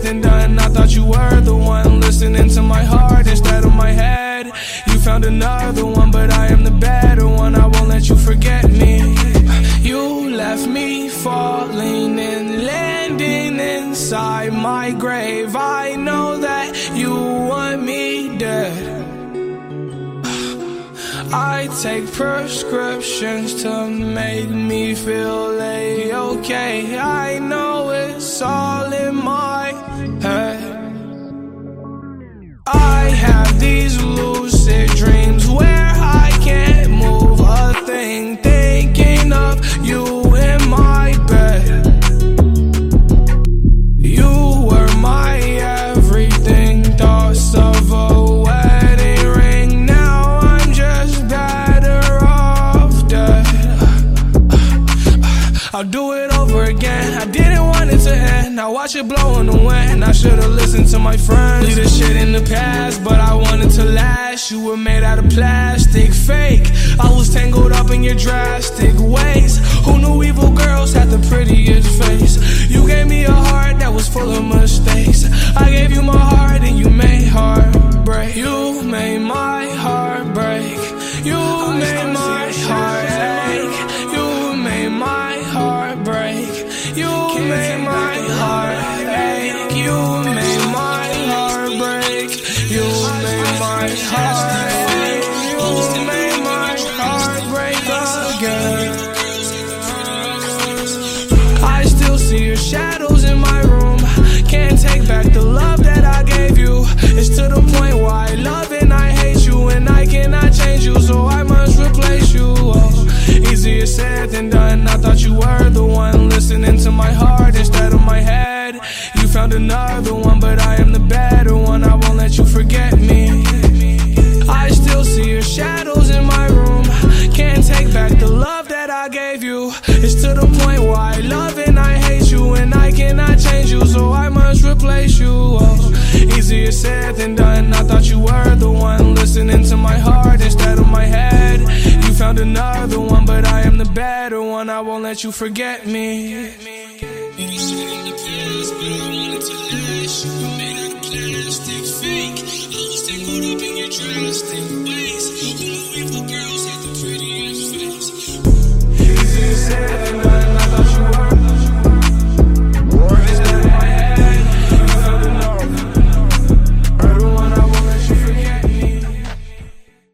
than done. I thought you were the one listening to my heart instead of my head. You found another one, but I am the better one. I won't let you forget me. You left me falling and landing inside my grave. I know that you want me dead. I take prescriptions to make me feel A-okay. I know it's all in my head. I have these lucid dreams where I can't move a thing, thinking of you in my bed. You were my everything, thoughts of a wedding ring. Now I'm just better off dead. I'll do it over again. I didn't want it to end. Now watch it blow in the wind. I should've listened to my friends. Leave this shit in the past, but I wanted to last. You were made out of plastic, fake. I was tangled up in your drastic ways. Who knew evil girls had the prettiest face? You gave me a heart that was full of mistakes. I gave you my heart and you made heartbreak. You made my heart break. You made my heart ache. You made my heart break. You made my heart ache. You made my heart break. You made my heart ache. You made my heart break again. I still see your shadows in my room. Can't take back the love that I gave you. It's to the point where I love and I hate you, and I cannot change you, so I must replace you. Oh, easier said than done. I thought you were the one listening to my heart instead of my head. You found another one, but I am the better one. I won't let you forget me. I still see your shadows in my room. Can't take back the love that I gave you. It's to the point where I love and I hate you, and I cannot change you, so I must replace you. Oh, easier said than done. I thought you were the one listening to my heart instead of my head. You found another one, but I am the better one. I won't let you forget me. Fake. I was tangled up in your drastic way.